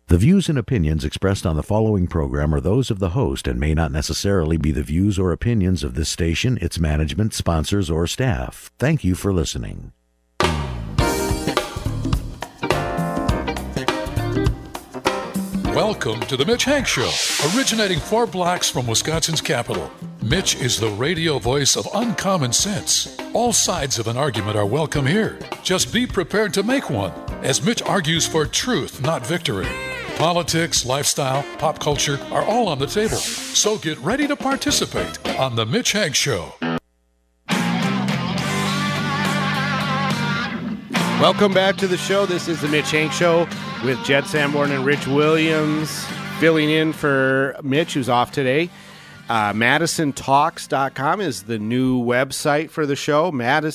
The views and opinions expressed on the following program are those of the host and may not necessarily be the views or opinions of this station, its management, sponsors, or staff. Thank you for listening. Welcome to the Mitch Hanks Show, originating for blacks from Wisconsin's capital. Mitch is the radio voice of uncommon sense. All sides of an argument are welcome here. Just be prepared to make one, as Mitch argues for truth, not victory. Politics, lifestyle, pop culture are all on the table. So get ready to participate on the Mitch Hanks Show. Welcome back to the show. This is the Mitch Hanks Show with Jed Sanborn and Rich Williams filling in for Mitch, who's off today. MadisonTalks.com is the new website for the show,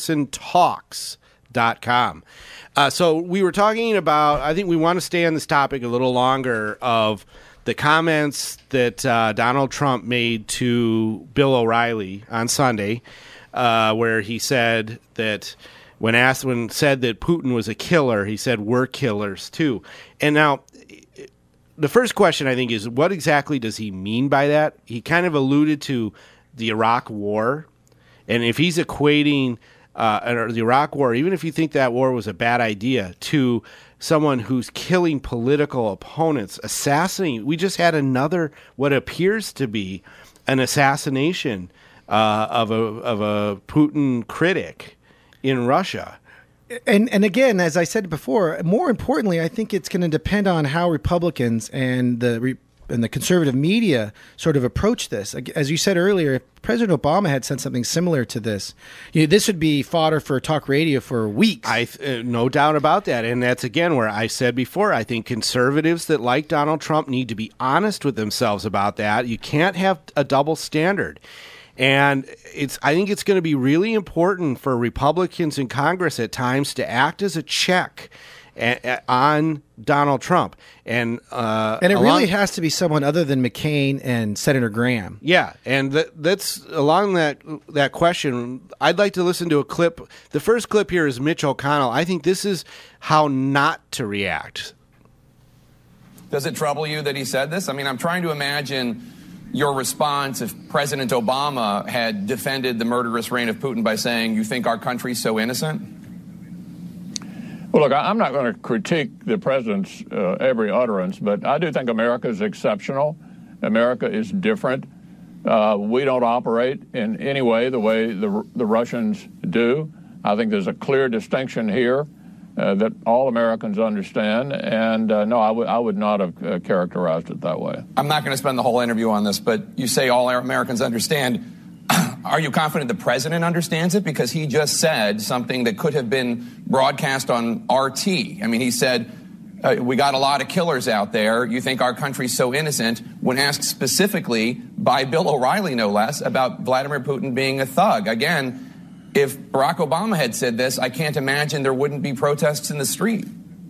MadisonTalks.com. So we were talking about, I think we want to stay on this topic a little longer, of the comments that Donald Trump made to Bill O'Reilly on Sunday, where he said that when said that Putin was a killer, he said, we're killers too. And now, the first question, I think, is what exactly does he mean by that? He kind of alluded to the Iraq War. And if he's equating the Iraq War, even if you think that war was a bad idea, to someone who's killing political opponents, assassinating. We just had another, what appears to be an assassination of a Putin critic in Russia. And again, as I said before, more importantly, I think it's going to depend on how Republicans and the conservative media sort of approach this. As you said earlier, if President Obama had said something similar to this, this would be fodder for talk radio for weeks. No doubt about that. And that's, again, where I said before, I think conservatives that like Donald Trump need to be honest with themselves about that. You can't have a double standard. And I think it's going to be really important for Republicans in Congress at times to act as a check on Donald Trump. And it really has to be someone other than McCain and Senator Graham. Yeah, and that's along that question. I'd like to listen to a clip. The first clip here is Mitch O'Connell. I think this is how not to react. Does it trouble you that he said this? I mean, I'm trying to imagine your response if President Obama had defended the murderous reign of Putin by saying, you think our country's so innocent? Well, look, I'm not going to critique the president's every utterance, but I do think America is exceptional. America is different. We don't operate in any way the way the Russians do. I think there's a clear distinction here that all Americans understand, and no, I would not have characterized it that way. I'm not going to spend the whole interview on this, but you say all Americans understand. Are you confident the president understands it? Because he just said something that could have been broadcast on RT. I mean, he said, we got a lot of killers out there. You think our country's so innocent, when asked specifically by Bill O'Reilly, no less, about Vladimir Putin being a thug. Again, if Barack Obama had said this, I can't imagine there wouldn't be protests in the street.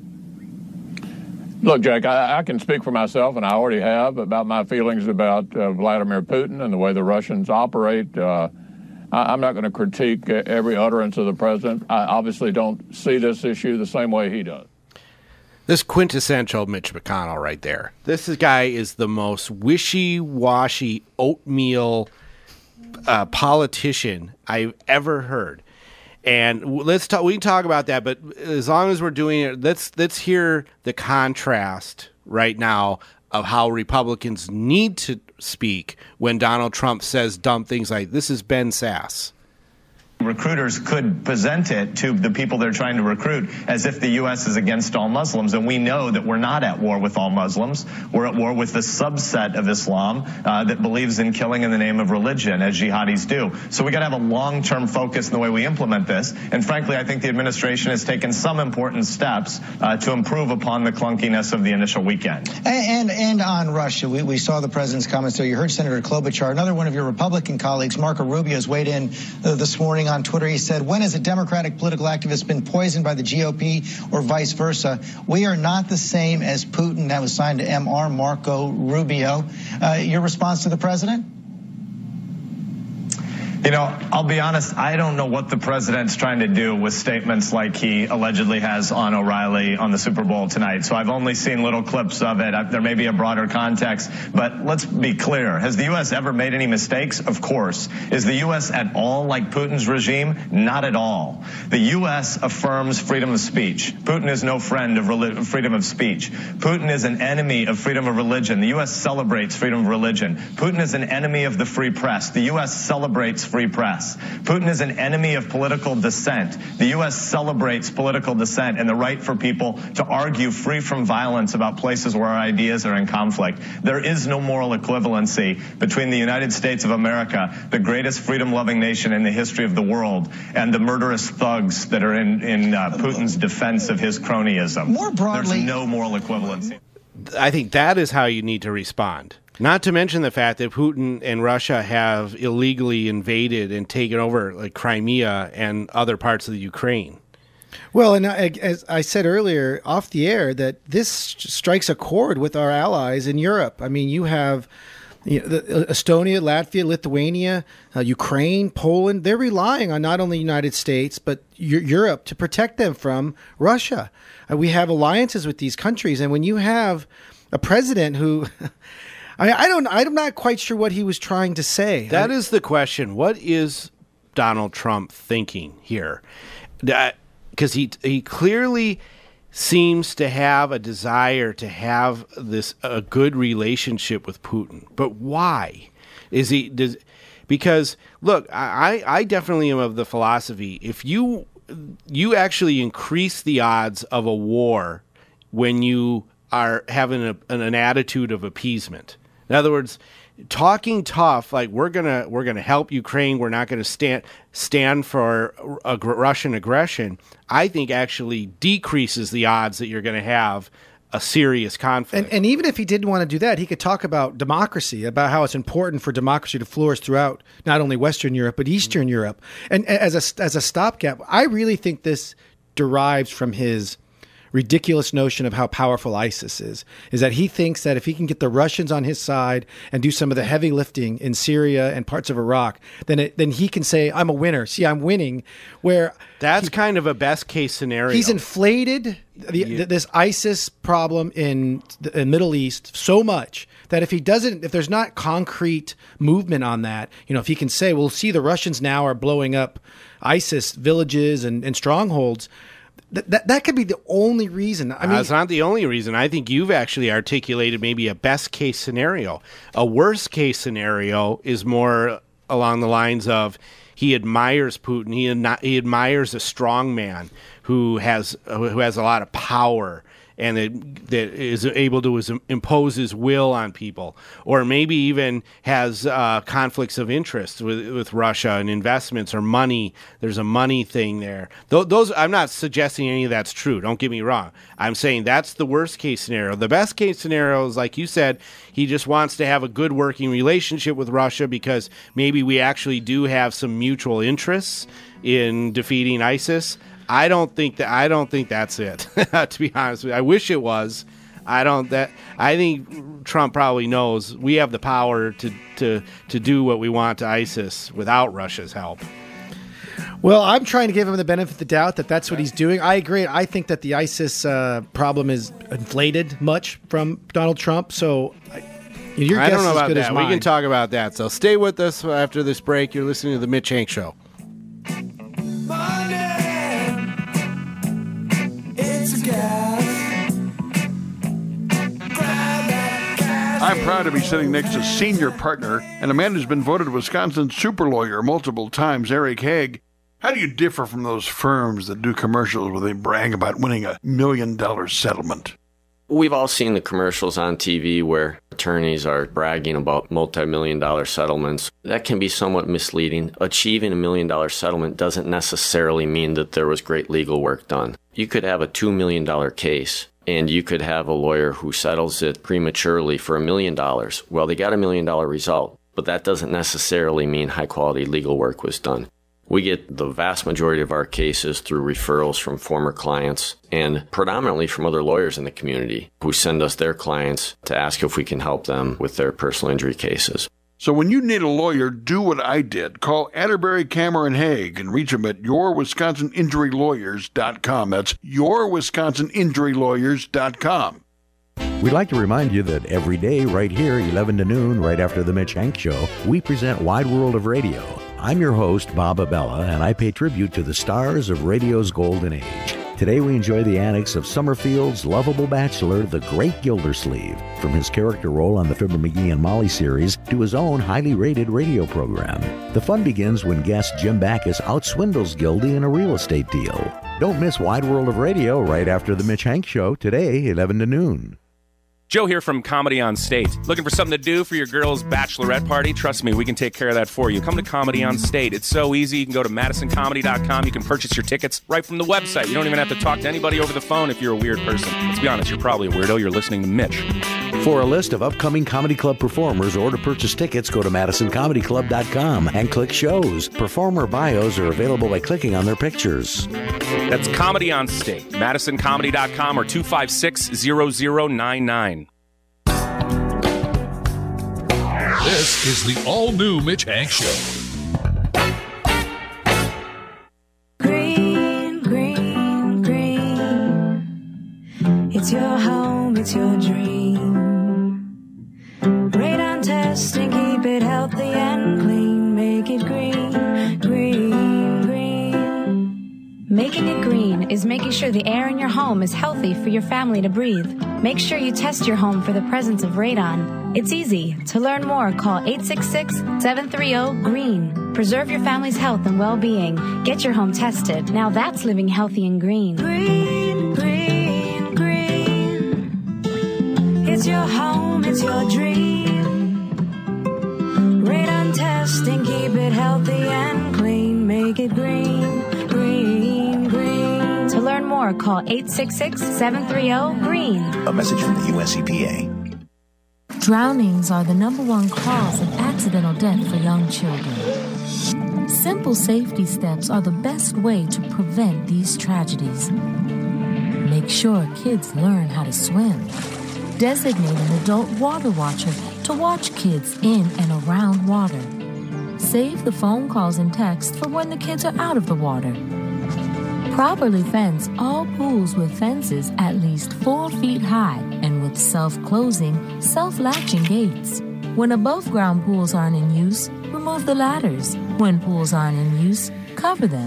Look, Jake, I can speak for myself, and I already have, about my feelings about Vladimir Putin and the way the Russians operate. I'm not going to critique every utterance of the president. I obviously don't see this issue the same way he does. This quintessential Mitch McConnell right there. This guy is the most wishy-washy oatmeal politician I've ever heard. And let's talk. We can talk about that, but as long as we're doing it, let's hear the contrast right now of how Republicans need to speak when Donald Trump says dumb things like, "This is Ben Sass." Recruiters could present it to the people they're trying to recruit as if the U.S. is against all Muslims, and we know that we're not at war with all Muslims. We're at war with the subset of Islam that believes in killing in the name of religion, as jihadis do. So we got to have a long-term focus in the way we implement this, and frankly, I think the administration has taken some important steps to improve upon the clunkiness of the initial weekend. And on Russia, we saw the president's comments there. You heard Senator Klobuchar, another one of your Republican colleagues, Marco Rubio, has weighed in this morning on Twitter. He said, when has a Democratic political activist been poisoned by the GOP or vice versa? We are not the same as Putin. That was signed to MR Marco Rubio. Your response to the president? You know, I'll be honest, I don't know what the president's trying to do with statements like he allegedly has on O'Reilly on the Super Bowl tonight. So I've only seen little clips of it. There may be a broader context, but let's be clear. Has the U.S. ever made any mistakes? Of course. Is the U.S. at all like Putin's regime? Not at all. The U.S. affirms freedom of speech. Putin is no friend of freedom of speech. Putin is an enemy of freedom of religion. The U.S. celebrates freedom of religion. Putin is an enemy of the free press. The U.S. celebrates free press. Putin is an enemy of political dissent. The U.S. celebrates political dissent and the right for people to argue free from violence about places where our ideas are in conflict. There is no moral equivalency between the United States of America, the greatest freedom-loving nation in the history of the world, and the murderous thugs that are in Putin's defense of his cronyism. More broadly, there's no moral equivalency. I think that is how you need to respond. Not to mention the fact that Putin and Russia have illegally invaded and taken over like Crimea and other parts of the Ukraine. Well, and as I said earlier off the air, that this strikes a chord with our allies in Europe. I mean, you have Estonia, Latvia, Lithuania, Ukraine, Poland. They're relying on not only the United States, but Europe to protect them from Russia. We have alliances with these countries. And when you have a president who... I'm not quite sure what he was trying to say. That is the question. What is Donald Trump thinking here? Because he clearly seems to have a desire to have a good relationship with Putin. But why? Because look, I definitely am of the philosophy, if you actually increase the odds of a war when you are having an attitude of appeasement. In other words, talking tough, like we're gonna help Ukraine, we're not gonna stand for Russian aggression, I think actually decreases the odds that you're gonna have a serious conflict. And even if he didn't want to do that, he could talk about democracy, about how it's important for democracy to flourish throughout not only Western Europe but Eastern Europe. And as a stopgap, I really think this derives from his ridiculous notion of how powerful ISIS is that he thinks that if he can get the Russians on his side and do some of the heavy lifting in Syria and parts of Iraq, then he can say, I'm a winner. See, I'm winning. Where that's kind of a best case scenario. He's inflated this ISIS problem in the Middle East so much that if there's not concrete movement on that, if he can say, well, see, the Russians now are blowing up ISIS villages and strongholds. That could be the only reason. I mean, it's not the only reason. I think you've actually articulated maybe a best case scenario. A worst case scenario is more along the lines of he admires Putin. He admires a strong man who has a lot of power and that is able to impose his will on people, or maybe even has conflicts of interest with Russia and investments or money. There's a money thing there. Those I'm not suggesting any of that's true. Don't get me wrong. I'm saying that's the worst case scenario. The best case scenario is, like you said, he just wants to have a good working relationship with Russia because maybe we actually do have some mutual interests in defeating ISIS. I don't think that's it. To be honest with you, I wish it was. I think Trump probably knows we have the power to do what we want to ISIS without Russia's help. Well, I'm trying to give him the benefit of the doubt that that's what he's doing. I agree. I think that the ISIS problem is inflated much from Donald Trump. So your guess is as good as mine. We can talk about that. So stay with us after this break. You're listening to The Mitch Hank Show. I'm proud to be sitting next to senior partner and a man who's been voted Wisconsin's super lawyer multiple times, Eric Haig. How do you differ from those firms that do commercials where they brag about winning $1 million settlement? We've all seen the commercials on TV where attorneys are bragging about multi-million-dollar settlements. That can be somewhat misleading. Achieving $1 million settlement doesn't necessarily mean that there was great legal work done. You could have a $2 million case, and you could have a lawyer who settles it prematurely for $1 million. Well, they got $1 million result, but that doesn't necessarily mean high-quality legal work was done. We get the vast majority of our cases through referrals from former clients and predominantly from other lawyers in the community who send us their clients to ask if we can help them with their personal injury cases. So when you need a lawyer, do what I did. Call Atterbury, Cameron, Haig and reach them at yourwisconsininjurylawyers.com. That's yourwisconsininjurylawyers.com. We'd like to remind you that every day right here, 11 to noon, right after the Mitch Hank Show, we present Wide World of Radio. I'm your host, Bob Abella, and I pay tribute to the stars of radio's golden age. Today we enjoy the antics of Summerfield's lovable bachelor, the great Gildersleeve, from his character role on the Fibber McGee and Molly series to his own highly rated radio program. The fun begins when guest Jim Backus outswindles Gildy in a real estate deal. Don't miss Wide World of Radio right after the Mitch Hank Show, today, 11 to noon. Joe here from Comedy on State. Looking for something to do for your girl's bachelorette party? Trust me, we can take care of that for you. Come to Comedy on State. It's so easy. You can go to MadisonComedy.com. You can purchase your tickets right from the website. You don't even have to talk to anybody over the phone if you're a weird person. Let's be honest, you're probably a weirdo. You're listening to Mitch. For a list of upcoming Comedy Club performers or to purchase tickets, go to MadisonComedyClub.com and click shows. Performer bios are available by clicking on their pictures. That's Comedy on State. MadisonComedy.com or 256-0099. This is the all-new Mitch Hank Show. Green, green, green. It's your home, it's your dream. Radon test and keep it healthy and clean. Make it green, green, green. Making it green is making sure the air in your home is healthy for your family to breathe. Make sure you test your home for the presence of radon. It's easy. To learn more, call 866-730-GREEN. Preserve your family's health and well-being. Get your home tested. Now that's living healthy and green. Green, green, green. It's your home, it's your dream. Radon test and keep it healthy and clean. Make it green, green, green. To learn more, call 866-730-GREEN. A message from the U.S. EPA. Drownings are the #1 cause of accidental death for young children. Simple safety steps are the best way to prevent these tragedies. Make sure kids learn how to swim. Designate an adult water watcher to watch kids in and around water. Save the phone calls and texts for when the kids are out of the water. Properly fence all pools with fences at least 4 feet high and with self-closing, self-latching gates. When above-ground pools aren't in use, remove the ladders. When pools aren't in use, cover them.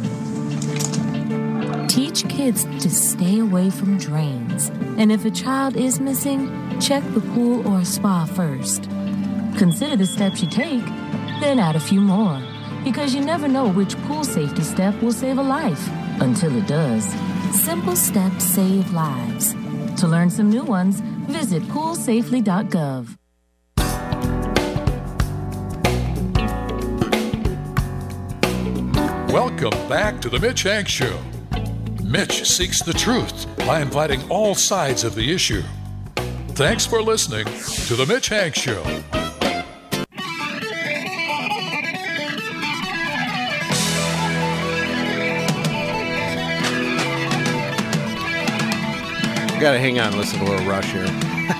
Teach kids to stay away from drains. And if a child is missing, check the pool or spa first. Consider the steps you take, then add a few more. Because you never know which pool safety step will save a life. Until it does. Simple steps save lives. To learn some new ones, visit poolsafely.gov. Welcome back to the Mitch Hank Show. Mitch seeks the truth by inviting all sides of the issue. Thanks for listening to the Mitch Hank Show. Got to hang on, listen to a little Rush here.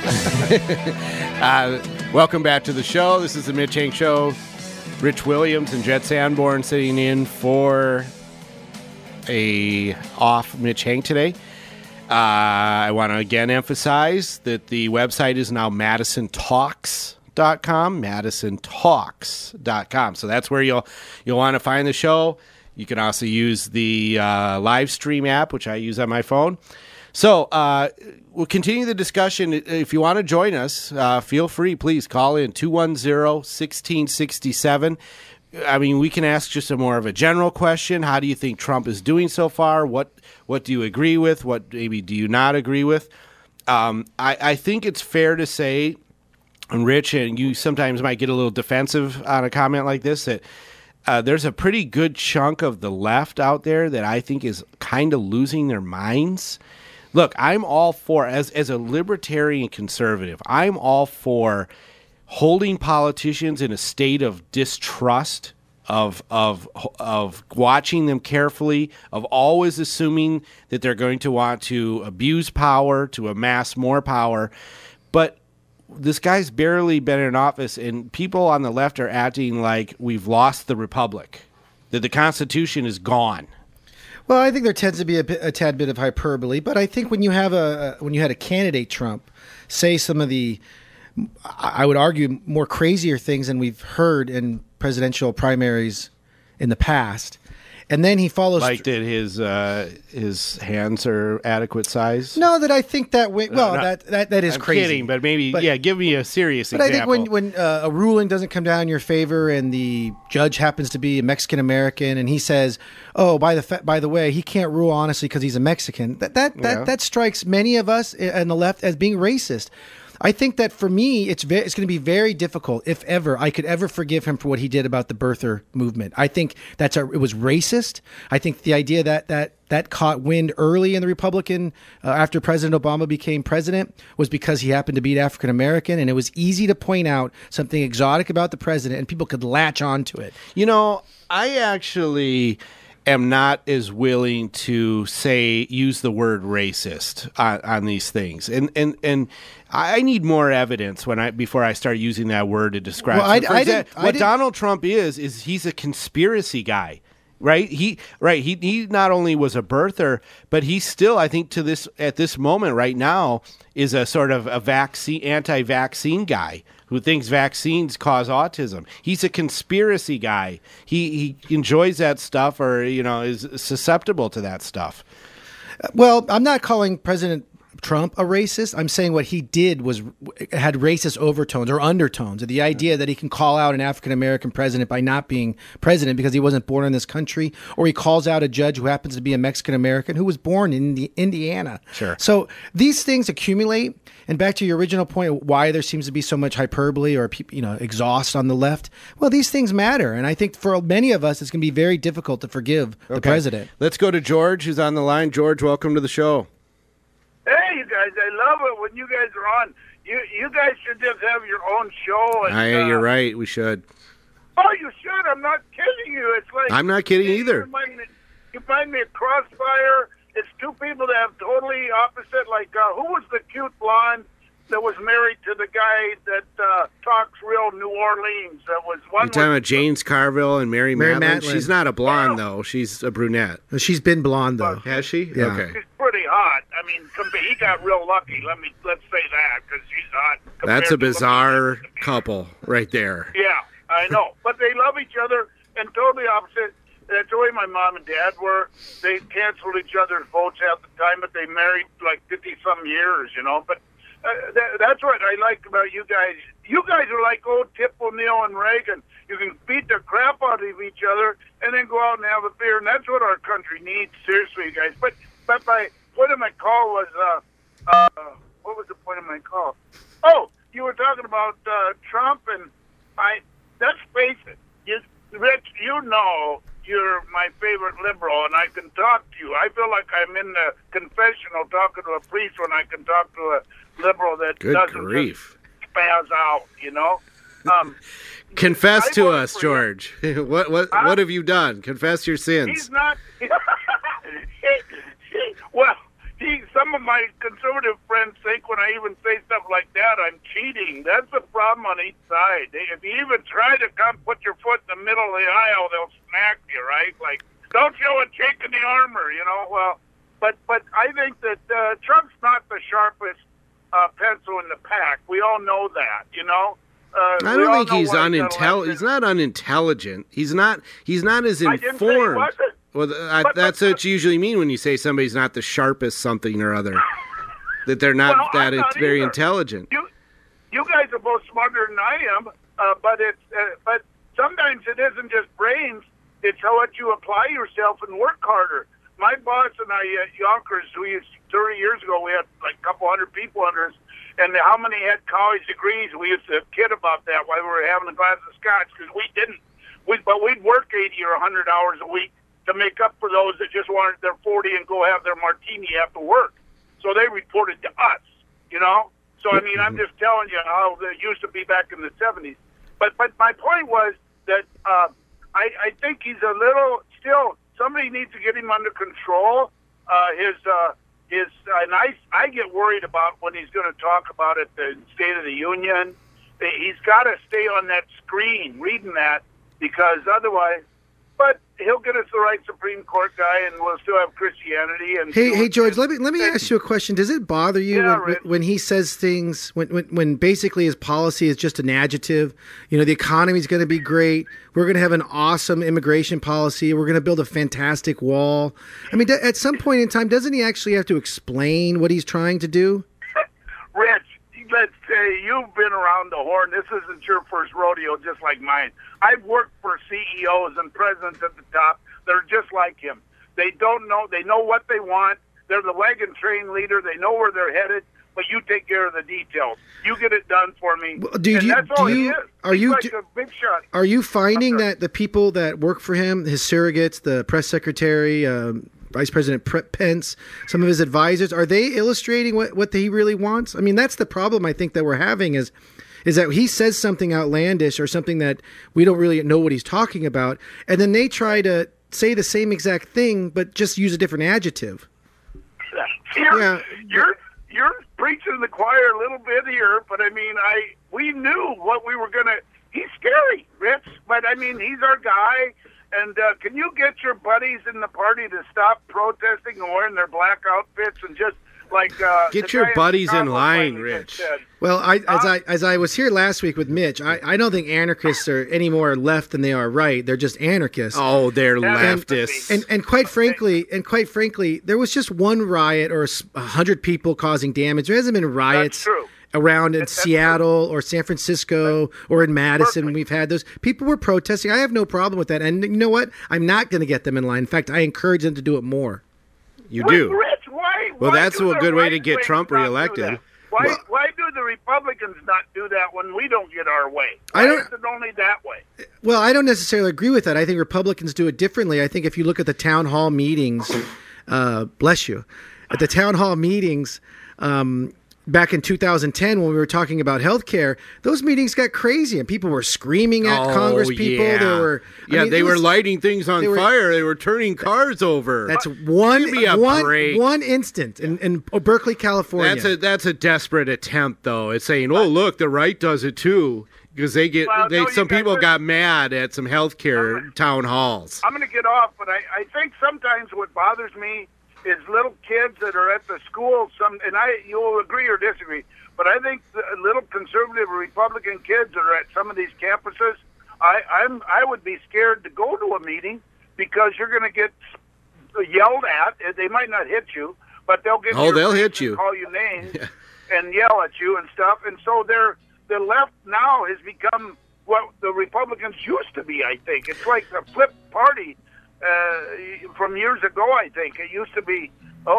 Welcome back to the show. This is the Mitch Hank Show. Rich Williams and Jet Sanborn sitting in for a off Mitch Hank today. I want to again emphasize that the website is now MadisonTalks.com, MadisonTalks.com. So that's where you'll want to find the show. You can also use the live stream app, which I use on my phone. So we'll continue the discussion. If you want to join us, feel free. Please call in 210-1667. I mean, we can ask just a more of a general question. How do you think Trump is doing so far? What do you agree with? What maybe do you not agree with? I think it's fair to say, and Rich, and you sometimes might get a little defensive on a comment like this, that there's a pretty good chunk of the left out there that I think is kind of losing their minds. Look, I'm all for, as a libertarian conservative, I'm all for holding politicians in a state of distrust, of watching them carefully, of always assuming that they're going to want to abuse power, to amass more power. But this guy's barely been in office, and people on the left are acting like we've lost the republic, that the Constitution is gone. Well, I think there tends to be a tad bit of hyperbole, but I think when you have when you had a candidate, Trump, say some of the, I would argue, more crazier things than we've heard in presidential primaries in the past, and then he follows like that his hands are adequate size. No, that I think that way. Well, that is I'm crazy. Kidding, but maybe give me a serious but example. I think when a ruling doesn't come down in your favor, and the judge happens to be a Mexican American, and he says, "Oh, by the way, he can't rule honestly because he's a Mexican," that strikes many of us on the left as being racist. I think that for me, it's going to be very difficult, if ever I could ever forgive him for what he did about the birther movement. I think it was racist. I think the idea that caught wind early in the Republican after President Obama became president was because he happened to be African American, and it was easy to point out something exotic about the president, and people could latch onto it. You know, I actually am not as willing to use the word racist on these things, and I need more evidence before I start using that word to describe. What Donald Trump is he's a conspiracy guy, right? He not only was a birther, but he still, I think, at this moment right now, is a sort of anti-vaccine guy who thinks vaccines cause autism. He's a conspiracy guy. He enjoys that stuff, or is susceptible to that stuff. Well, I'm not calling President Trump a racist. I'm saying what he did had racist overtones or undertones. The idea that he can call out an African American president by not being president because he wasn't born in this country, or he calls out a judge who happens to be a Mexican American who was born in Indiana. Sure. So these things accumulate. And back to your original point, why there seems to be so much hyperbole or exhaust on the left. Well, these things matter, and I think for many of us, it's going to be very difficult to forgive the president. Let's go to George, who's on the line. George, welcome to the show. Hey, you guys! I love it when you guys are on. You guys should just have your own show. And, you're right. We should. Oh, you should. I'm not kidding you. It's like I'm not kidding either. You find me a crossfire. It's two people that have totally opposite. Like who was the cute blonde that was married to the guy that talks real New Orleans? That was one. You're talking about James Carville and Mary Matlin? She's not a blonde though. She's a brunette. She's been blonde though. Has she? Yeah. Okay. She's pretty hot. I mean, he got real lucky. Let's say that, because she's hot. That's a bizarre couple right there. Yeah, I know, but they love each other and totally opposite. That's the way my mom and dad were. They canceled each other's votes at the time, but they married like 50-some years, But that's what I like about you guys. You guys are like old Tip O'Neill and Reagan. You can beat the crap out of each other and then go out and have a beer, and that's what our country needs. Seriously, you guys. But my point of my call was, what was the point of my call? Oh, you were talking about Trump, and let's face it, Rich, you're my favorite liberal, and I can talk to you. I feel like I'm in the confessional talking to a priest when I can talk to a liberal that doesn't just spaz out, Confess to us, George. What have you done? Confess your sins. He's not. Some of my conservative friends think when I even say stuff like that, I'm cheating. That's the problem on each side. If you even try to put your foot in the middle of the aisle, they'll smack you, right? Like, don't show a chink in the armor, Well, but I think that Trump's not the sharpest pencil in the pack. We all know that, I don't think he's unintelligent. He's not unintelligent. He's not as informed. I didn't say he wasn't. Well, that's what you usually mean when you say somebody's not the sharpest something or other. That they're not very intelligent. You guys are both smarter than I am, but sometimes it isn't just brains. It's how much you apply yourself and work harder. My boss and I at Yonkers, 30 years ago, we had like a couple hundred people under us, and how many had college degrees? We used to kid about that while we were having a glass of scotch, because we didn't. But we'd work 80 or 100 hours a week to make up for those that just wanted their 40 and go have their martini after work. So they reported to us, So, I mean, I'm just telling you how it used to be back in the 70s. But my point was that I think he's a little still. Somebody needs to get him under control. is, and I get worried about when he's going to talk about it, the State of the Union. He's got to stay on that screen reading that, because otherwise, but he'll get us the right Supreme Court guy, and we'll still have Christianity. And hey, George, let me ask you a question. Does it bother you when he says things, when basically his policy is just an adjective? You know, the economy's going to be great. We're going to have an awesome immigration policy. We're going to build a fantastic wall. I mean, at some point in time, doesn't he actually have to explain what he's trying to do? Rich, let's say you've been around the horn. This isn't your first rodeo, just like mine. I've worked for CEOs and presidents at the top that are just like him. They don't know. They know what they want. They're the wagon train leader. They know where they're headed, but you take care of the details. You get it done for me. Well, that's all he is. He's like a big shot. Are you finding that the people that work for him, his surrogates, the press secretary, Vice President Pence, some of his advisors, are they illustrating what he really wants? I mean, that's the problem I think that we're having is that he says something outlandish or something that we don't really know what he's talking about, and then they try to say the same exact thing but just use a different adjective. You're preaching to the choir a little bit here, but I mean, we knew what we were going to. He's scary, Rich, but I mean, he's our guy. And can you get your buddies in the party to stop protesting and wearing their black outfits and just get your buddies in line, Rich? Well, as I was here last week with Mitch, I don't think anarchists are any more left than they are right. They're just anarchists. Oh, they're leftists. And quite frankly, there was just one riot or 100 people causing damage. There hasn't been riots around in Seattle or San Francisco or in Madison. Berkeley. We've had those. People were protesting. I have no problem with that. And you know what? I'm not going to get them in line. In fact, I encourage them to do it more. You do? Rich, why that's a good way to get Trump reelected. Why do the Republicans not do that when we don't get our way? Why is it only that way? Well, I don't necessarily agree with that. I think Republicans do it differently. I think if you look at the town hall meetings, bless you, at the town hall meetings, back in 2010, when we were talking about health care, those meetings got crazy and people were screaming at Congress people. Yeah. They were lighting things on fire. They were turning cars over. That's one instant in Berkeley, California. That's a desperate attempt, though. It's saying, oh, look, the right does it too. Because some people got mad at some health care town halls. I'm going to get off, but I think sometimes what bothers me is little kids that are at the school. You'll agree or disagree, but I think the little conservative or Republican kids that are at some of these campuses, I would be scared to go to a meeting because you're going to get yelled at. They might not hit you, but they'll hit you, call you names, and yell at you and stuff. And so the left now has become what the Republicans used to be. I think it's like the flip party. From years ago, I think it used to be.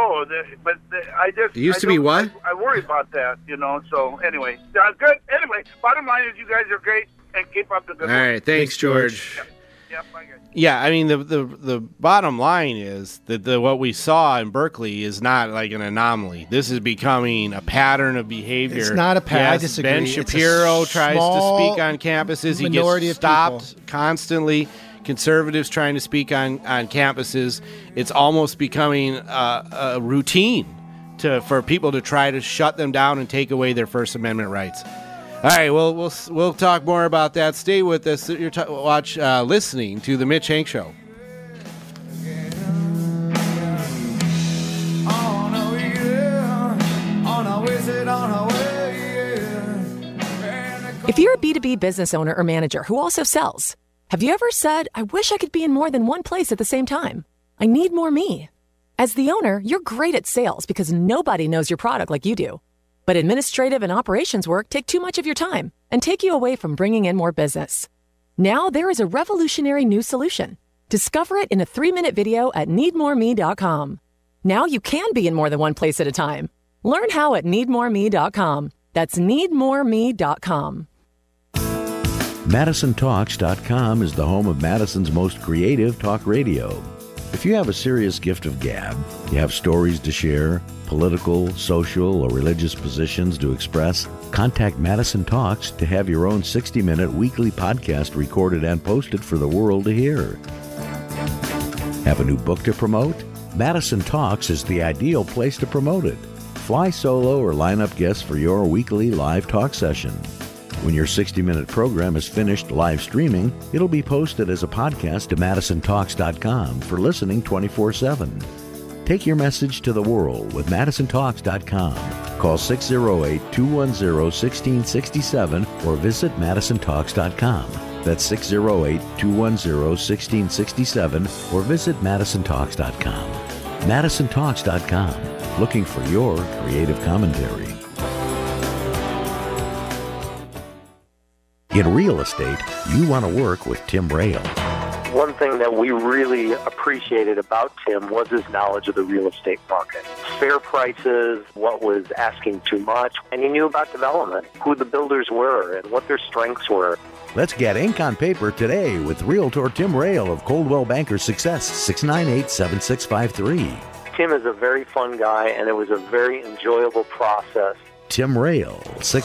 It used to be what? I worry about that, So anyway, good. Anyway, bottom line is you guys are great and keep up the good work. All right, thanks, George. Yeah, bye, guys. Yeah, I mean the bottom line is that what we saw in Berkeley is not like an anomaly. This is becoming a pattern of behavior. It's not a pattern. I disagree. Ben Shapiro tries to speak on campuses. He gets stopped constantly. Conservatives trying to speak on campuses. It's almost becoming a routine for people to try to shut them down and take away their First Amendment rights. All right, we'll talk more about that. Stay with us. You're listening to The Mitch Hank Show. If you're a B2B business owner or manager who also sells, have you ever said, I wish I could be in more than one place at the same time? I need more me. As the owner, you're great at sales because nobody knows your product like you do. But administrative and operations work take too much of your time and take you away from bringing in more business. Now there is a revolutionary new solution. Discover it in a 3-minute video at needmoreme.com. Now you can be in more than one place at a time. Learn how at needmoreme.com. That's needmoreme.com. MadisonTalks.com is the home of Madison's most creative talk radio. If you have a serious gift of gab, you have stories to share, political, social, or religious positions to express, contact Madison Talks to have your own 60-minute weekly podcast recorded and posted for the world to hear. Have a new book to promote? Madison Talks is the ideal place to promote it. Fly solo or line up guests for your weekly live talk session. When your 60-minute program is finished live streaming, it'll be posted as a podcast to MadisonTalks.com for listening 24/7. Take your message to the world with MadisonTalks.com. Call 608-210-1667 or visit MadisonTalks.com. That's 608-210-1667 or visit MadisonTalks.com. MadisonTalks.com. Looking for your creative commentary. In real estate, you want to work with Tim Rail. One thing that we really appreciated about Tim was his knowledge of the real estate market. Fair prices, what was asking too much, and he knew about development, who the builders were, and what their strengths were. Let's get ink on paper today with Realtor Tim Rail of Coldwell Banker Success, 698-7653. Tim is a very fun guy, and it was a very enjoyable process. Tim Rail,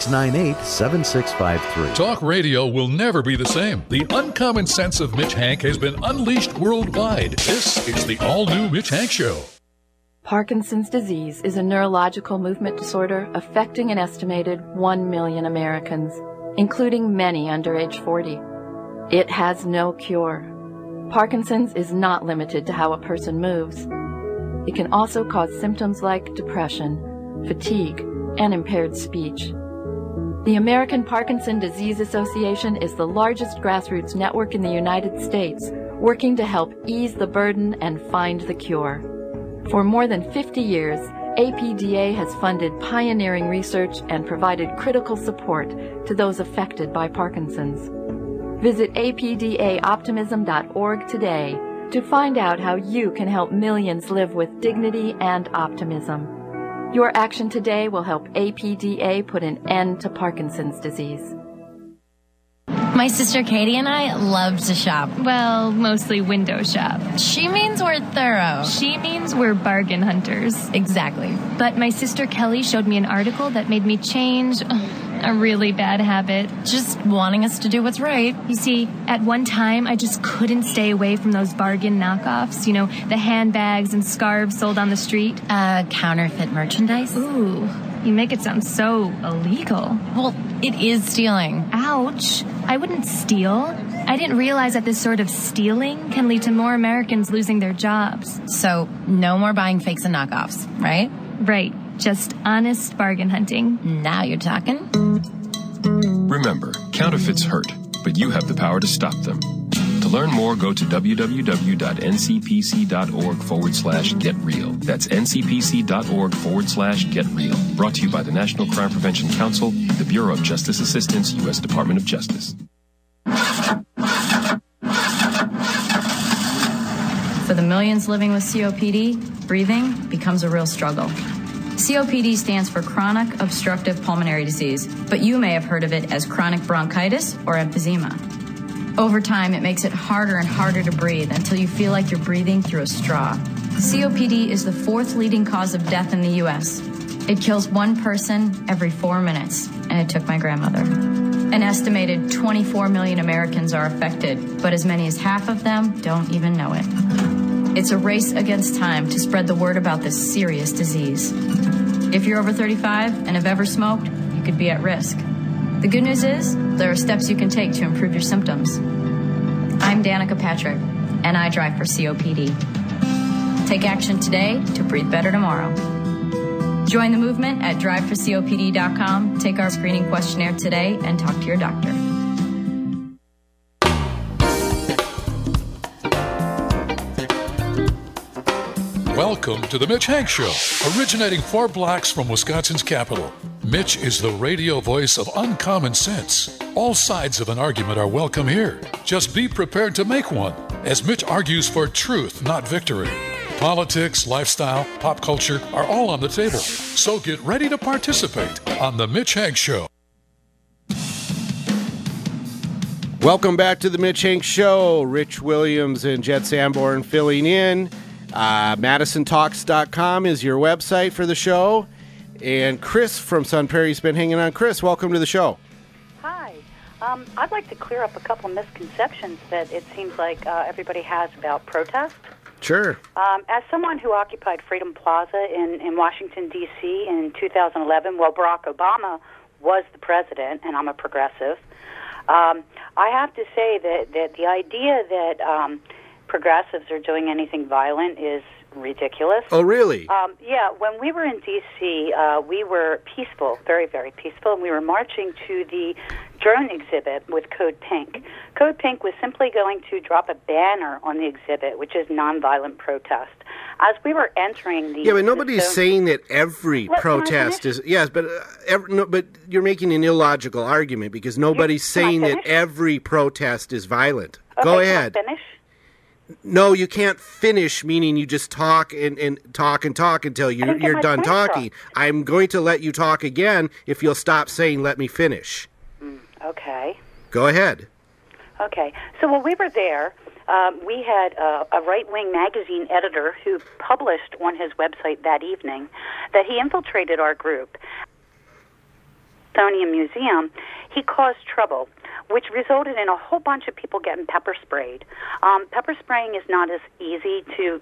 698-7653. Talk radio will never be the same. The uncommon sense of Mitch Hank has been unleashed worldwide. This is the all-new Mitch Hank Show. Parkinson's disease is a neurological movement disorder affecting an estimated 1 million Americans, including many under age 40. It has no cure. Parkinson's is not limited to how a person moves. It can also cause symptoms like depression, fatigue, and impaired speech. The American Parkinson Disease Association is the largest grassroots network in the United States, working to help ease the burden and find the cure. For more than 50 years, APDA has funded pioneering research and provided critical support to those affected by Parkinson's. Visit apdaoptimism.org today to find out how you can help millions live with dignity and optimism. Your action today will help APDA put an end to Parkinson's disease. My sister Katie and I love to shop. Well, mostly window shop. She means we're thorough. She means we're bargain hunters. Exactly. But my sister Kelly showed me an article that made me change a really bad habit. Just wanting us to do what's right. You see, at one time, I just couldn't stay away from those bargain knockoffs. You know, the handbags and scarves sold on the street. Counterfeit merchandise? Ooh, you make it sound so illegal. Well, it is stealing. Ouch. I wouldn't steal. I didn't realize that this sort of stealing can lead to more Americans losing their jobs. So, no more buying fakes and knockoffs, right? Right. Just honest bargain hunting. Now you're talking. Remember, counterfeits hurt, but you have the power to stop them. To learn more, go to www.ncpc.org/getreal. That's ncpc.org/getreal. Brought to you by the National Crime Prevention Council, the Bureau of Justice Assistance, U.S. Department of Justice. For the millions living with COPD, breathing becomes a real struggle. COPD stands for chronic obstructive pulmonary disease, but you may have heard of it as chronic bronchitis or emphysema. Over time, it makes it harder and harder to breathe until you feel like you're breathing through a straw. COPD is the fourth leading cause of death in the U.S. It kills one person every 4 minutes, and it took my grandmother. An estimated 24 million Americans are affected, but as many as half of them don't even know it. It's a race against time to spread the word about this serious disease. If you're over 35 and have ever smoked, you could be at risk. The good news is, there are steps you can take to improve your symptoms. I'm Danica Patrick, and I drive for COPD. Take action today to breathe better tomorrow. Join the movement at driveforcopd.com. Take our screening questionnaire today and talk to your doctor. Welcome to the Mitch Hank Show, originating 4 blocks from Wisconsin's capital. Mitch is the radio voice of uncommon sense. All sides of an argument are welcome here. Just be prepared to make one, as Mitch argues for truth, not victory. Politics, lifestyle, pop culture are all on the table. So get ready to participate on the Mitch Hank Show. Welcome back to the Mitch Hank Show. Rich Williams and Jed Sanborn filling in. MadisonTalks.com is your website for the show. And Chris from Sun Prairie's been hanging on. Chris, welcome to the show. Hi. I'd like to clear up a couple of misconceptions that it seems like everybody has about protest. Sure. As someone who occupied Freedom Plaza in Washington, D.C. in 2011, while Barack Obama was the president, and I'm a progressive, I have to say that the idea that progressives are doing anything violent is ridiculous. Oh, really? Yeah, when we were in D.C., we were peaceful, very, very peaceful, and we were marching to the drone exhibit with Code Pink. Code Pink was simply going to drop a banner on the exhibit, which is nonviolent protest. As we were entering the... Yeah, but nobody's saying that every protest is... Yes, but but you're making an illogical argument because nobody's saying that every protest is violent. Okay, Go ahead. Can I finish? No, you can't finish, meaning you just talk and talk and talk until you're done talking. I'm going to let you talk again if you'll stop saying, let me finish. Okay. Go ahead. Okay. So while we were there, we had a right-wing magazine editor who published on his website that evening that he infiltrated our group. Smithsonian Museum, he caused trouble, which resulted in a whole bunch of people getting pepper sprayed. Pepper spraying is not as easy to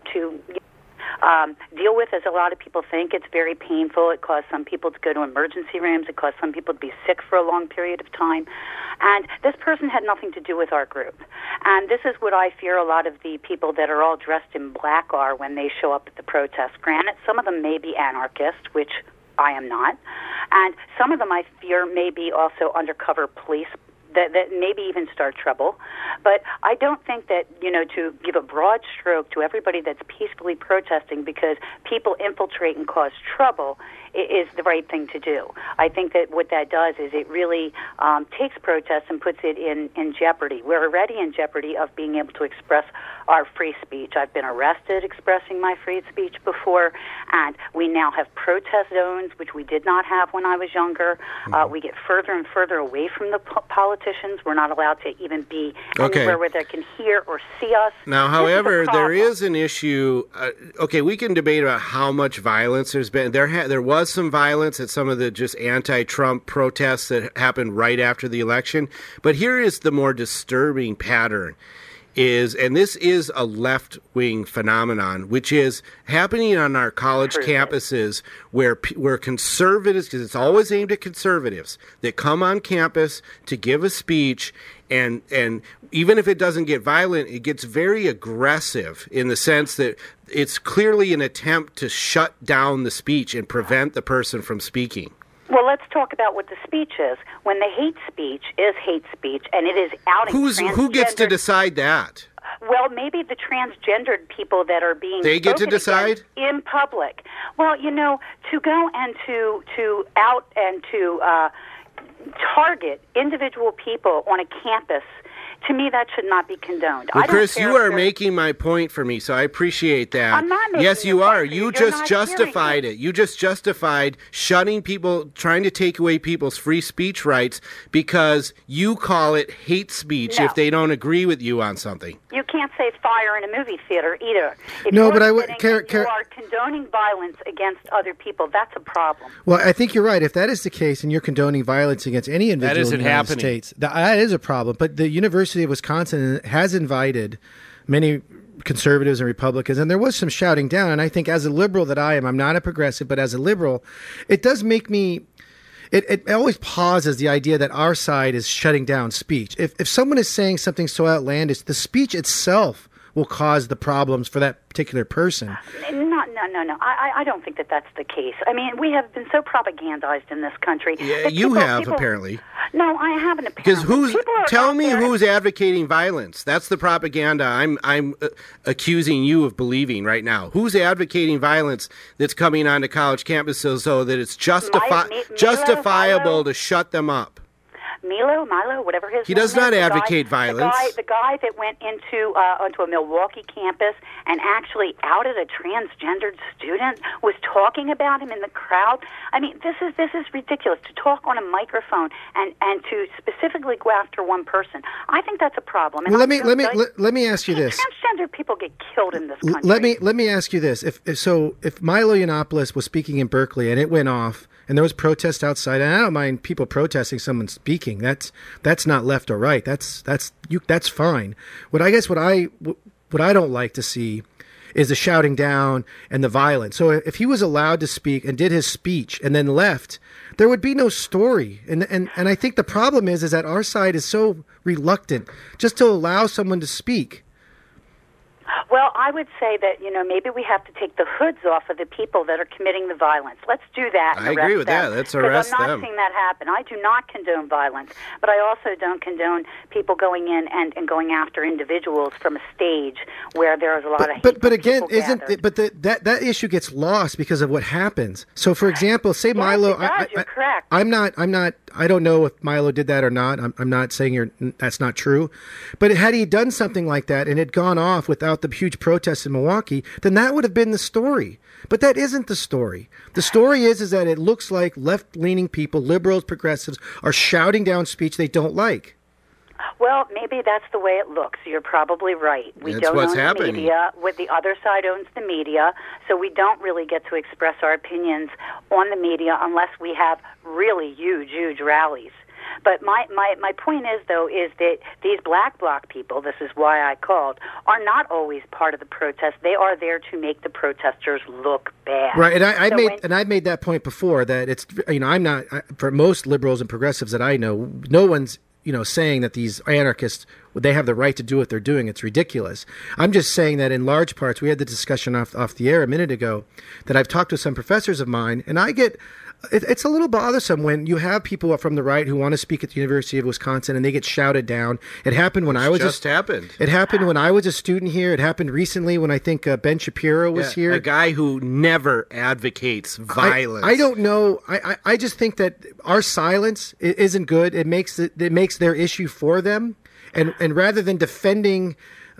deal with as a lot of people think. It's very painful. It caused some people to go to emergency rooms. It caused some people to be sick for a long period of time. And this person had nothing to do with our group. And this is what I fear a lot of the people that are all dressed in black are when they show up at the protest. Granted, some of them may be anarchists, which I am not. And some of them I fear may be also undercover police that maybe even start trouble. But I don't think that, to give a broad stroke to everybody that's peacefully protesting because people infiltrate and cause trouble is the right thing to do. I think that what that does is it really takes protests and puts it in jeopardy. We're already in jeopardy of being able to express our free speech. I've been arrested expressing my free speech before, and we now have protest zones, which we did not have when I was younger. We get further and further away from the politicians. We're not allowed to even be anywhere where they can hear or see us. Now, however, there is an issue. We can debate about how much violence there's been. There was some violence at some of the just anti-Trump protests that happened right after the election. But here is the more disturbing pattern. And this is a left-wing phenomenon, which is happening on our college campuses where conservatives, because it's always aimed at conservatives, that come on campus to give a speech, and even if it doesn't get violent, it gets very aggressive in the sense that it's clearly an attempt to shut down the speech and prevent the person from speaking. Well, let's talk about what the speech is. When the hate speech is hate speech, and it is outing who gets to decide that? Well, maybe the transgendered people that are being they get to decide in public. Well, to go and to out and to target individual people on a campus. To me, that should not be condoned. Well, Chris, you are making my point for me, so I appreciate that. I'm not making Yes, you are. You just justified it. You just justified shutting people, trying to take away people's free speech rights because you call it hate speech if they don't agree with you on something. You can't say fire in a movie theater either. If no, you're but you are condoning violence against other people. That's a problem. Well, I think you're right. If that is the case, and you're condoning violence against any individual in the United States, that is a problem. But the University of Wisconsin has invited many conservatives and Republicans, and there was some shouting down. And I think as a liberal that I am, I'm not a progressive, but as a liberal, it does make me... It always pauses the idea that our side is shutting down speech. If someone is saying something so outlandish, the speech itself will cause the problems for that particular person. No. I don't think that that's the case. I mean, we have been so propagandized in this country. Yeah, you have, apparently. No, I haven't, apparently. Because tell me who's advocating violence. That's the propaganda I'm accusing you of believing right now. Who's advocating violence that's coming onto college campuses so that it's justifiable to shut them up? Milo, whatever his name is. He does not advocate violence. The guy that went onto a Milwaukee campus and actually outed a transgendered student was talking about him in the crowd. I mean, this is ridiculous to talk on a microphone and to specifically go after one person. I think that's a problem. And well, let me ask you this: transgender people get killed in this country. Let me ask you this: if Milo Yiannopoulos was speaking in Berkeley and it went off, and there was protest outside. And I don't mind people protesting someone speaking. That's not left or right. That's fine. What I don't like to see is the shouting down and the violence. So if he was allowed to speak and did his speech and then left, there would be no story. And I think the problem is that our side is so reluctant just to allow someone to speak. Well, I would say that, maybe we have to take the hoods off of the people that are committing the violence. Let's do that. I agree with that. Let's arrest them. I'm not seeing that happen. I do not condone violence, but I also don't condone people going in and going after individuals from a stage where there is a lot of hate. But again, that issue gets lost because of what happens. So, for example, say Milo. You're correct. I don't know if Milo did that or not. I'm not saying that's not true. But had he done something like that and had gone off without the huge protests in Milwaukee, then that would have been the story. But that isn't the story. The story is that it looks like left-leaning people, liberals, progressives, are shouting down speech they don't like. Well, maybe that's the way it looks. You're probably right. We don't own the media. The other side owns the media, so we don't really get to express our opinions on the media unless we have really huge rallies. But my point is, though, is that these black bloc people, this is why I called, are not always part of the protest. They are there to make the protesters look bad. Right, and I made that point before, that it's, I'm not, for most liberals and progressives that I know, no one's saying that these anarchists, they have the right to do what they're doing. It's ridiculous. I'm just saying that in large parts, we had the discussion off the air a minute ago, that I've talked to some professors of mine, and it's a little bothersome when you have people from the right who want to speak at the University of Wisconsin and they get shouted down. It happened when It happened when I was a student here. It happened recently when I think Ben Shapiro was here. A guy who never advocates violence. I don't know. I just think that our silence isn't good. It makes their issue for them, and rather than defending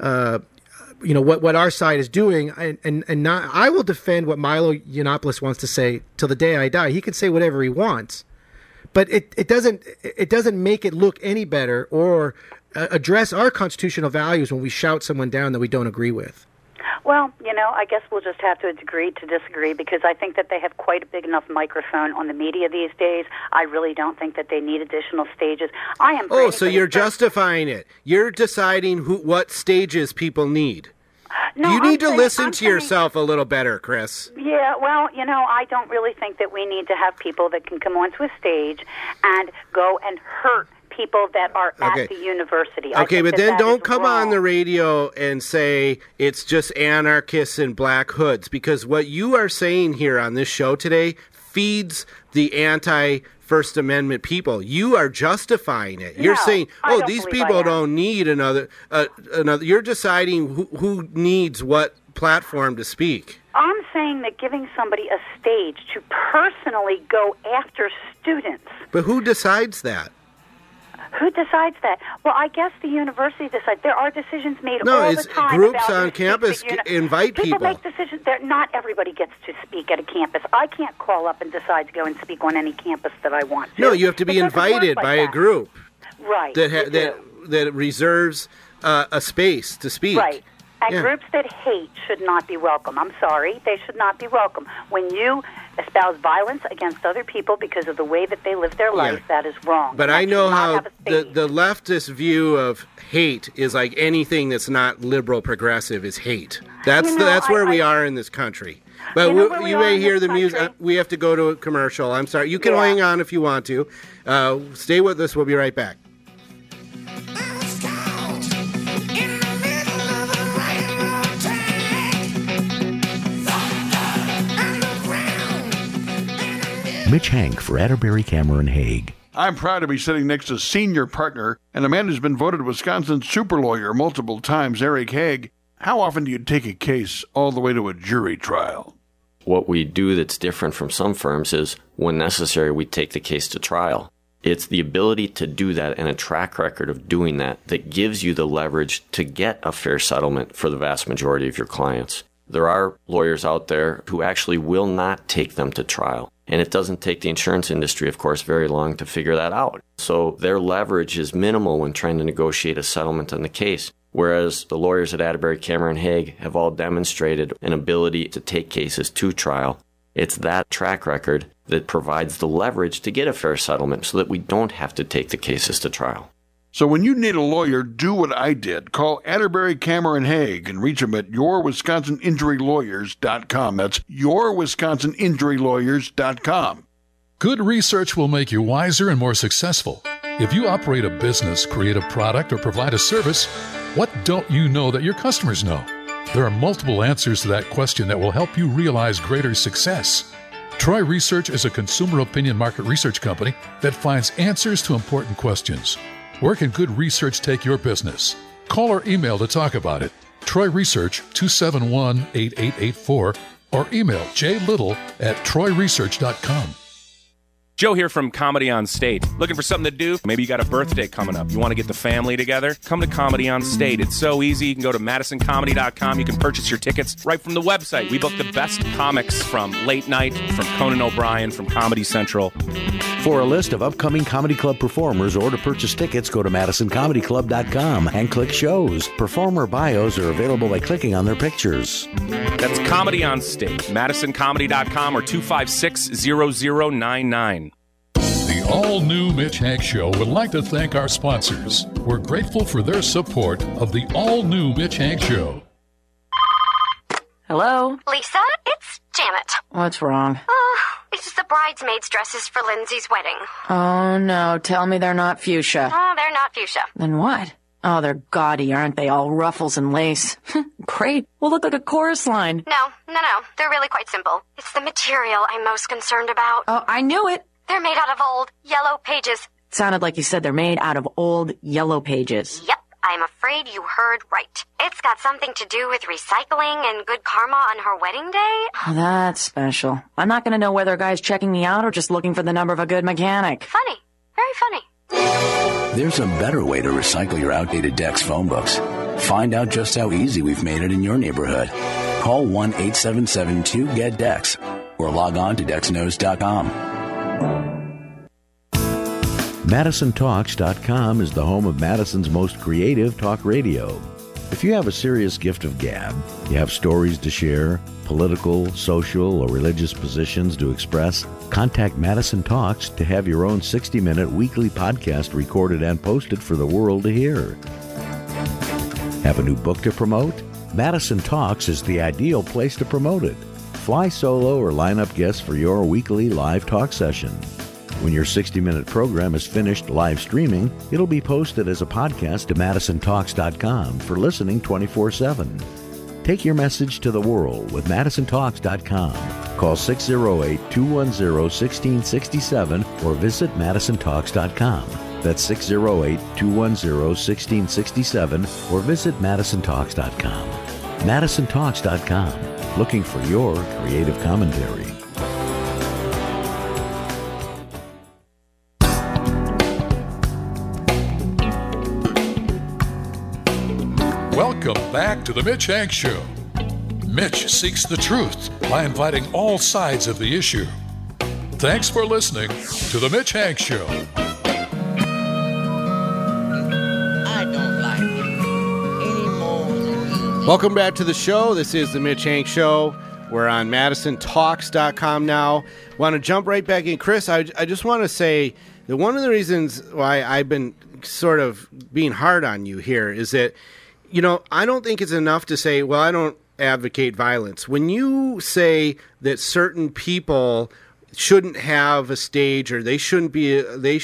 what our side is doing, and not, I will defend what Milo Yiannopoulos wants to say till the day I die. He can say whatever he wants, but it doesn't make it look any better or address our constitutional values when we shout someone down that we don't agree with. Well, I guess we'll just have to agree to disagree, because I think that they have quite a big enough microphone on the media these days. I really don't think that they need additional stages. So you're justifying it. You're deciding what stages people need. No, you need to listen to yourself a little better, Chris. Yeah, well, I don't really think that we need to have people that can come onto a stage and go and hurt people that are at the university. Okay, but then don't come on the radio and say it's just anarchists and black hoods, because what you are saying here on this show today feeds the anti-First Amendment people. You are justifying it. You're saying, these people don't need another. You're deciding who needs what platform to speak. I'm saying that giving somebody a stage to personally go after students. But who decides that? Who decides that? Well, I guess the university decides. There are decisions made all the time. No, groups on campus invite people. People make decisions. Not everybody gets to speak at a campus. I can't call up and decide to go and speak on any campus that I want to. No, you have to be invited by a group. Right. That reserves a space to speak. Right. And groups that hate should not be welcome. I'm sorry. They should not be welcome. When you espouse violence against other people because of the way that they live their life, that is wrong. But I know how the leftist view of hate is like anything that's not liberal progressive is hate. That's where we are in this country. But you may hear the music. We have to go to a commercial. I'm sorry. You can hang on if you want to. Stay with us. We'll be right back. Mitch Hank for Atterbury, Cameron, Hague. I'm proud to be sitting next to senior partner and a man who's been voted Wisconsin's super lawyer multiple times, Eric Hague. How often do you take a case all the way to a jury trial? What we do that's different from some firms is, when necessary, we take the case to trial. It's the ability to do that and a track record of doing that that gives you the leverage to get a fair settlement for the vast majority of your clients. There are lawyers out there who actually will not take them to trial. And it doesn't take the insurance industry, of course, very long to figure that out. So their leverage is minimal when trying to negotiate a settlement on the case. Whereas the lawyers at Atterbury, Cameron, Hague have all demonstrated an ability to take cases to trial. It's that track record that provides the leverage to get a fair settlement so that we don't have to take the cases to trial. So when you need a lawyer, do what I did. Call Atterbury, Cameron, Haig and reach them at yourwisconsininjurylawyers.com. That's yourwisconsininjurylawyers.com. Good research will make you wiser and more successful. If you operate a business, create a product, or provide a service, what don't you know that your customers know? There are multiple answers to that question that will help you realize greater success. Troy Research is a consumer opinion market research company that finds answers to important questions. Where can good research take your business? Call or email to talk about it. Troy Research, 271-8884, or email jlittle@troyresearch.com. Joe here from Comedy on State. Looking for something to do? Maybe you got a birthday coming up. You want to get the family together? Come to Comedy on State. It's so easy. You can go to MadisonComedy.com. You can purchase your tickets right from the website. We book the best comics from Late Night, from Conan O'Brien, from Comedy Central. For a list of upcoming comedy club performers or to purchase tickets, go to MadisonComedyClub.com and click shows. Performer bios are available by clicking on their pictures. That's Comedy on State. MadisonComedy.com or 256-0099. The all-new Mitch Hank Show would like to thank our sponsors. We're grateful for their support of the all-new Mitch Hank Show. Hello? Lisa, it's Janet. What's wrong? It's the bridesmaids' dresses for Lindsay's wedding. Oh, no. Tell me they're not fuchsia. Oh, they're not fuchsia. Then what? Oh, they're gaudy, aren't they? All ruffles and lace. Great. We'll look like a chorus line. No. They're really quite simple. It's the material I'm most concerned about. Oh, I knew it. They're made out of old, yellow pages. Sounded like you said they're made out of old, yellow pages. Yep, I'm afraid you heard right. It's got something to do with recycling and good karma on her wedding day. Oh, that's special. I'm not going to know whether a guy's checking me out or just looking for the number of a good mechanic. Funny. Very funny. There's a better way to recycle your outdated Dex phone books. Find out just how easy we've made it in your neighborhood. Call 1-877-2-GET-DEX or log on to DexKnows.com. MadisonTalks.com is the home of Madison's most creative talk radio. If you have a serious gift of gab, you have stories to share, political, social, or religious positions to express, contact Madison Talks to have your own 60-minute weekly podcast recorded and posted for the world to hear. Have a new book to promote? Madison Talks is the ideal place to promote it. Fly solo or line up guests for your weekly live talk session. When your 60-minute program is finished live streaming, it'll be posted as a podcast to MadisonTalks.com for listening 24/7. Take your message to the world with MadisonTalks.com. Call 608-210-1667 or visit MadisonTalks.com. That's 608-210-1667 or visit MadisonTalks.com. MadisonTalks.com. Looking for your creative commentary. Welcome back to the Mitch Hank Show. Mitch seeks the truth by inviting all sides of the issue. Thanks for listening to the Mitch Hank Show. I don't like it any more than you. Welcome back to the show. This is the Mitch Hank Show. We're on MadisonTalks.com now. Want to jump right back in. Chris, I just want to say that one of the reasons why I've been sort of being hard on you here is that, you know, I don't think it's enough to say, well, I don't advocate violence. When you say that certain people shouldn't have a stage or they shouldn't be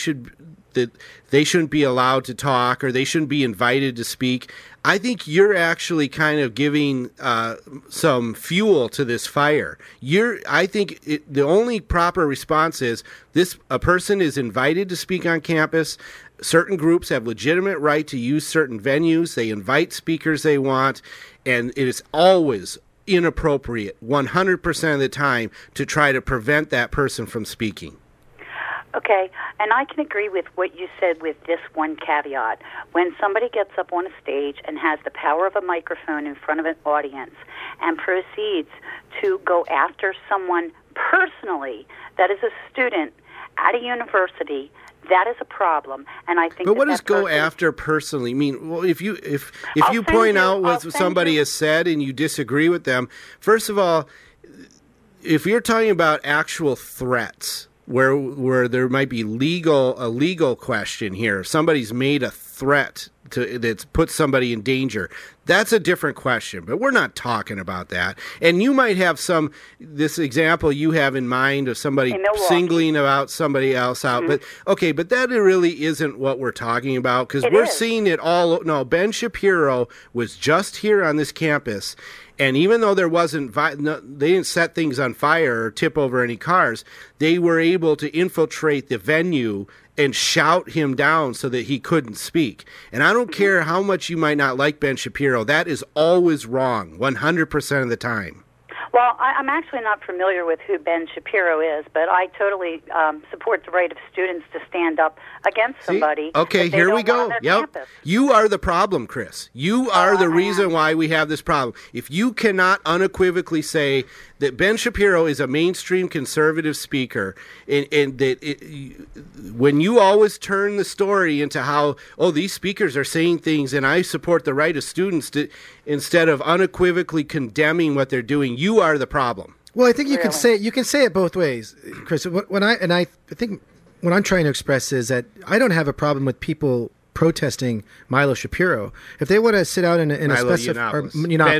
allowed to talk or they shouldn't be invited to speak, I think you're actually kind of giving some fuel to this fire. I think the only proper response is a person is invited to speak on campus. Certain groups have legitimate right to use certain venues. They invite speakers they want, and it is always inappropriate 100% of the time to try to prevent that person from speaking. Okay, and I can agree with what you said with this one caveat. When somebody gets up on a stage and has the power of a microphone in front of an audience and proceeds to go after someone personally that is a student at a university, that is a problem, and I think. But what does go after personally mean? Well, if you point out what somebody has said and you disagree with them, first of all, if you're talking about actual threats, where there might be a legal question here, if somebody's made a threat that's put somebody in danger, that's a different question. But we're not talking about that. And you might have this example you have in mind of somebody singling about somebody else out. Mm-hmm. But that really isn't what we're talking about, because we're seeing it all. No, Ben Shapiro was just here on this campus. And even though there wasn't, they didn't set things on fire or tip over any cars, they were able to infiltrate the venue and shout him down so that he couldn't speak. And I don't care how much you might not like Ben Shapiro, that is always wrong, 100% of the time. Well, I'm actually not familiar with who Ben Shapiro is, but I totally support the right of students to stand up against somebody. Okay, here we go. Yep. You are the problem, Chris. You are the reason why we have this problem. If you cannot unequivocally say that Ben Shapiro is a mainstream conservative speaker, and that when you always turn the story into how, these speakers are saying things and I support the right of students to, instead of unequivocally condemning what they're doing, you are the problem. Well, I think you can say it both ways, Chris. I think what I'm trying to express is that I don't have a problem with people protesting Milo Shapiro. If they want to sit out in a specific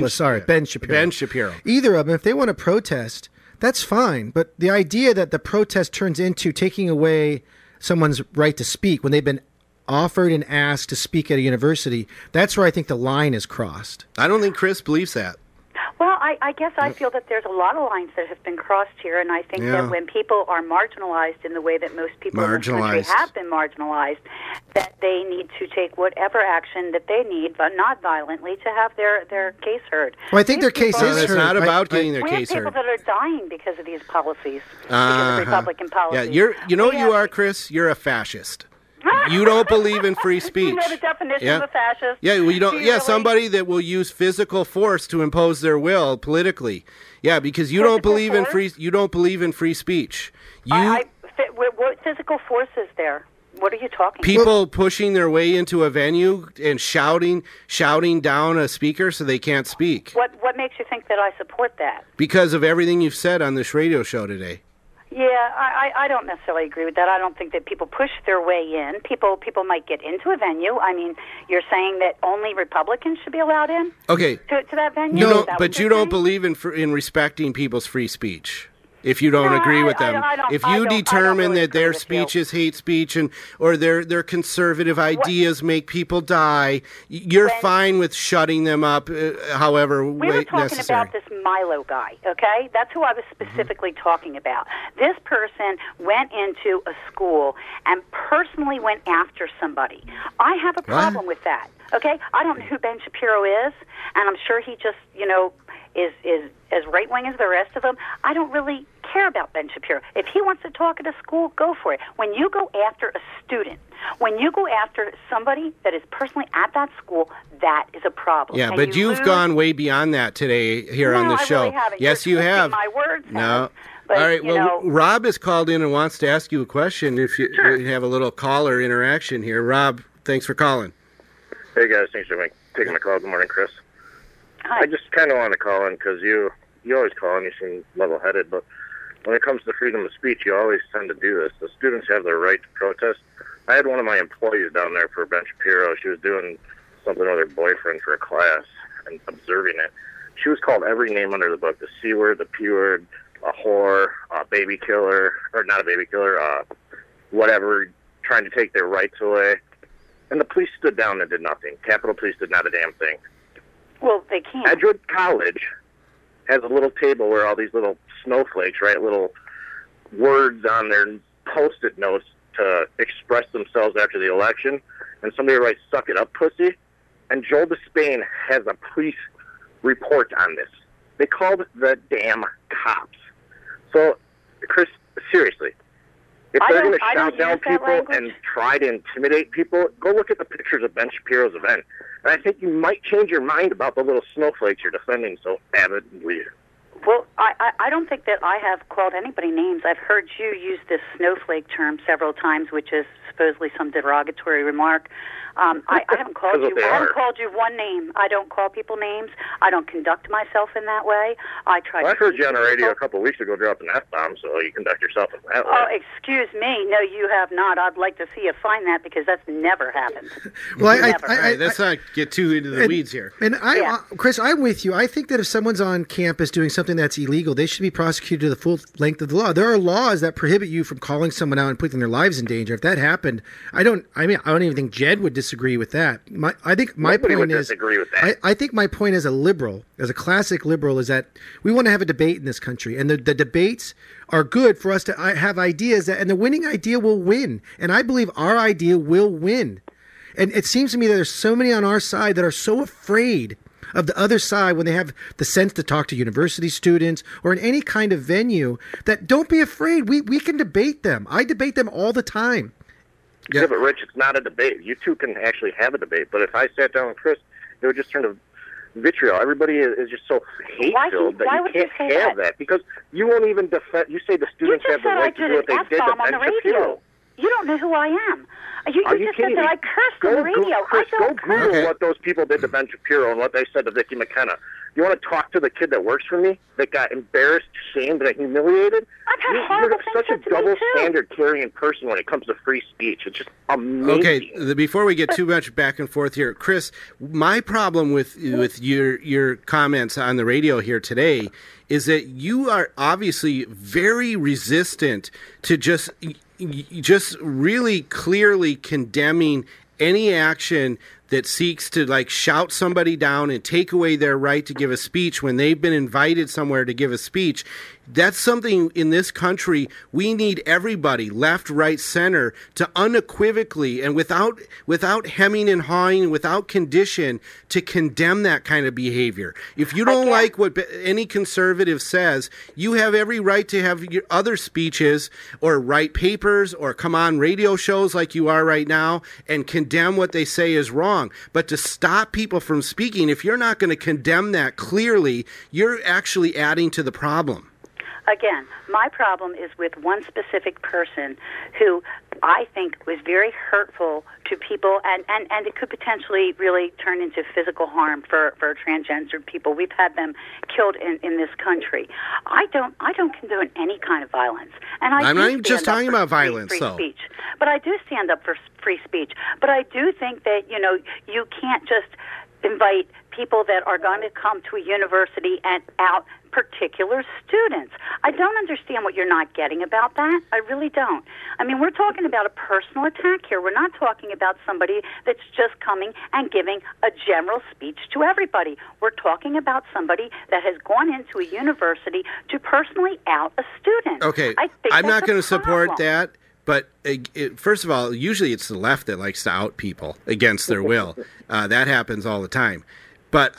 Ben Shapiro. Either of them, if they want to protest, that's fine. But the idea that the protest turns into taking away someone's right to speak when they've been offered and asked to speak at a university, that's where I think the line is crossed. I don't think Chris believes that. Well, I guess I feel that there's a lot of lines that have been crossed here, and I think that when people are marginalized in the way that most people in this country have been marginalized, that they need to take whatever action that they need, but not violently, to have their case heard. Well, I think their case is heard. It's not about getting their case heard. We have people that are dying because of these policies, because of Republican policies. Yeah, you know what you are, Chris? You're a fascist. You don't believe in free speech. You know the definition of a fascist? Yeah, well, you don't. Really? Somebody that will use physical force to impose their will politically. Yeah, because you don't believe in free. You don't believe in free speech. What physical force is there? What are you talking about? People pushing their way into a venue and shouting down a speaker so they can't speak. What makes you think that I support that? Because of everything you've said on this radio show today. Yeah, I don't necessarily agree with that. I don't think that people push their way in. People might get into a venue. I mean, you're saying that only Republicans should be allowed in? Okay. To that venue? But you don't believe in respecting people's free speech. If you don't agree with them, if you determine that their speech is hate speech or their conservative ideas make people die, you're fine with shutting them up. However, we were talking about this Milo guy. Okay, that's who I was specifically talking about. This person went into a school and personally went after somebody. I have a problem with that. Okay, I don't know who Ben Shapiro is, and I'm sure he just is as right-wing as the rest of them. I don't really care about Ben Shapiro. If he wants to talk at a school, go for it. When you go after a student, when you go after somebody that is personally at that school, that is a problem. Yeah, but you've gone way beyond that today here on the show. Really haven't. Yes, you have. My words. No. But, all right. Well, Rob has called in and wants to ask you a question. If you have a little caller interaction here, Rob, thanks for calling. Hey guys, thanks for taking my call. Good morning, Chris. Hi. I just kind of want to call in because you always call in. You seem level-headed, but when it comes to freedom of speech, you always tend to do this. The students have their right to protest. I had one of my employees down there for Ben Shapiro. She was doing something with her boyfriend for a class and observing it. She was called every name under the book: the C word, the P word, a whore, a baby killer, or not a baby killer, whatever, trying to take their rights away. And the police stood down and did nothing. Capitol Police did not a damn thing. Well, they can't. Edgewood College has a little table where all these little snowflakes write little words on their Post-it notes to express themselves after the election. And somebody writes, "Suck it up, pussy." And Joel Despain has a police report on this. They called the damn cops. So, Chris, seriously, if they're going to shout down people and try to intimidate people, go look at the pictures of Ben Shapiro's event. And I think you might change your mind about the little snowflakes you're defending so avidly Well, I don't think that I have called anybody names. I've heard you use this snowflake term several times, which is supposedly some derogatory remark. I haven't called you. I haven't called you one name. I don't call people names. I don't conduct myself in that way. I heard you on the radio a couple of weeks ago drop an F-bomb, so you conduct yourself in that way. Oh, excuse me. No, you have not. I'd like to see you find that because that's never happened. Well, let's not get too into the weeds here. And Chris, I'm with you. I think that if someone's on campus doing something that's illegal, they should be prosecuted to the full length of the law. There are laws that prohibit you from calling someone out and putting their lives in danger. If that happened, I don't even think Jed would disagree with that. I think my point is, I think my point as a liberal, as a classic liberal, is that we want to have a debate in this country, and the debates are good for us to have ideas, and the winning idea will win. And I believe our idea will win. And it seems to me that there's so many on our side that are so afraid of the other side when they have the sense to talk to university students or in any kind of venue, that don't be afraid. We can debate them. I debate them all the time. Yeah, but Rich, it's not a debate. You two can actually have a debate. But if I sat down with Chris, it would just turn to vitriol. Everybody is just so hate-filled that you can't have that because you won't even defend. You say the students have the right to do what they did to Ben Shapiro. You don't know who I am. You just said that I cursed on the radio. Chris, go Google what those people did to Ben Shapiro and what they said to Vicki McKenna. You want to talk to the kid that works for me that got embarrassed, shamed, and humiliated? You're such a double standard carrying person when it comes to free speech. It's just amazing. Okay, before we get too much back and forth here, Chris, my problem with your comments on the radio here today is that you are obviously very resistant to just really clearly condemning any action that seeks to shout somebody down and take away their right to give a speech when they've been invited somewhere to give a speech. That's something in this country we need everybody, left, right, center, to unequivocally and without hemming and hawing, without condition, to condemn that kind of behavior. If you don't like what any conservative says, you have every right to have your other speeches or write papers or come on radio shows like you are right now and condemn what they say is wrong. But to stop people from speaking, if you're not going to condemn that clearly, you're actually adding to the problem. Again, my problem is with one specific person who I think was very hurtful to people, and it could potentially really turn into physical harm for transgender people. We've had them killed in this country. I don't condone any kind of violence, and I'm not even just talking about violence, free speech. But I do stand up for free speech. But I do think that you can't just invite people that are going to come to a university and out particular students. I don't understand what you're not getting about that. I really don't. I mean, we're talking about a personal attack here. We're not talking about somebody that's just coming and giving a general speech to everybody. We're talking about somebody that has gone into a university to personally out a student. Okay, I'm not going to support that. But first of all, usually it's the left that likes to out people against their will. That happens all the time. But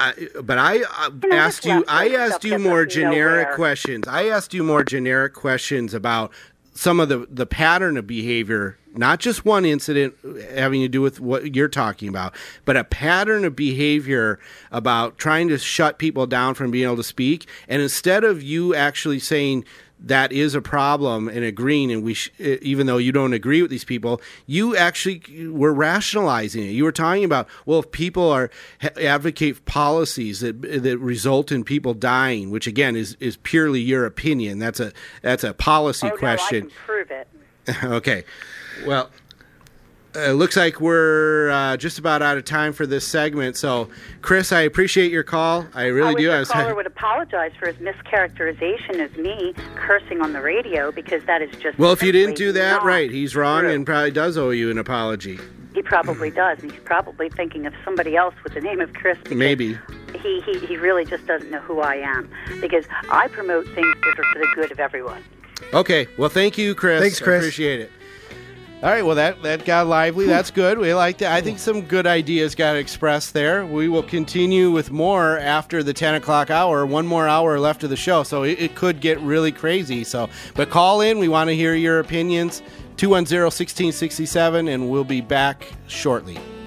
I asked you more generic questions. I asked you more generic questions about some of the pattern of behavior, not just one incident having to do with what you're talking about, but a pattern of behavior about trying to shut people down from being able to speak. And instead of you actually saying that is a problem and agreeing, and even though you don't agree with these people, you actually were rationalizing it. You were talking about, well, if people advocate policies that result in people dying, which again is purely your opinion. That's a policy question. No, I can prove it. Okay, well. It looks like we're just about out of time for this segment. So, Chris, I appreciate your call. I really do. The caller would apologize for his mischaracterization of me cursing on the radio because that is just... Well, if you didn't do that, right, he's wrong and probably does owe you an apology. He probably does, and he's probably thinking of somebody else with the name of Chris. Maybe. He really just doesn't know who I am because I promote things that are for the good of everyone. Okay. Well, thank you, Chris. Thanks, Chris. I appreciate it. All right, well, that got lively. That's good. We like that. I think some good ideas got expressed there. We will continue with more after the 10 o'clock hour. One more hour left of the show, so it could get really crazy. But call in. We want to hear your opinions. 210-1667, and we'll be back shortly.